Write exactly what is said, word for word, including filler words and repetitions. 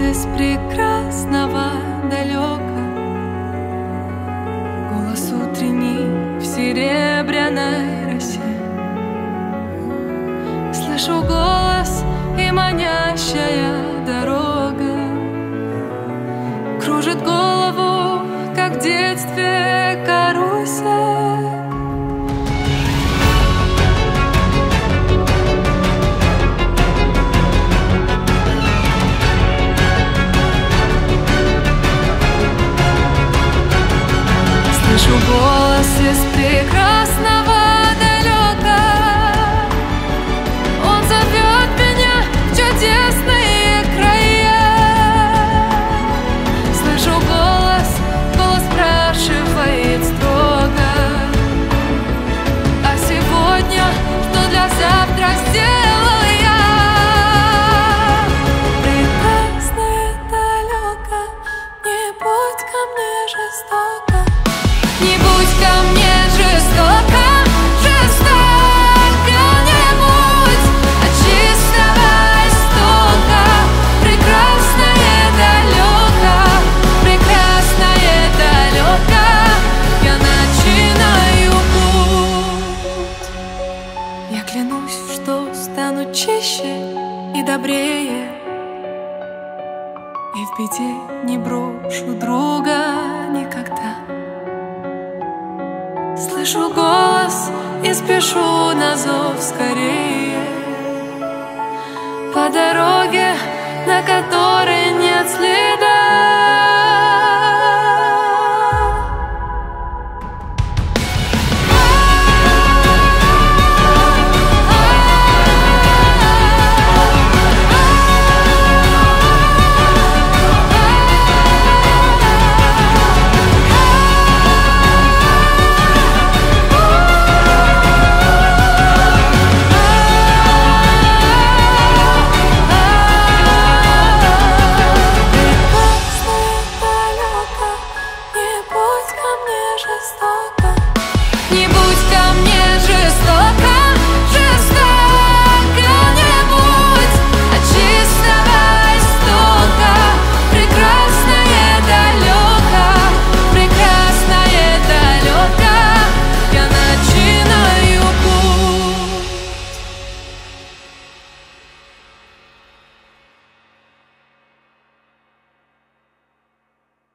из прекрасного далека, голос утренний в серебряной росе. Слышу голос и манящая дорога кружит голову, как в детстве карусель. Слышу голос из прекрасного далека, он зовет меня в чудесные края. Слышу голос, голос спрашивает строго: а сегодня что для завтра сделаю я? Прекрасное далеко, не будь ко мне жестоко. Не будь ко мне жестоко, жестоко не будь, от чистого истока. Прекрасное далеко, прекрасное далеко, я начинаю путь. Я клянусь, что стану чище и добрее, и в беде не брошу друга никогда. Слышу голос и спешу на зов скорее, по дороге, на которой нет следа.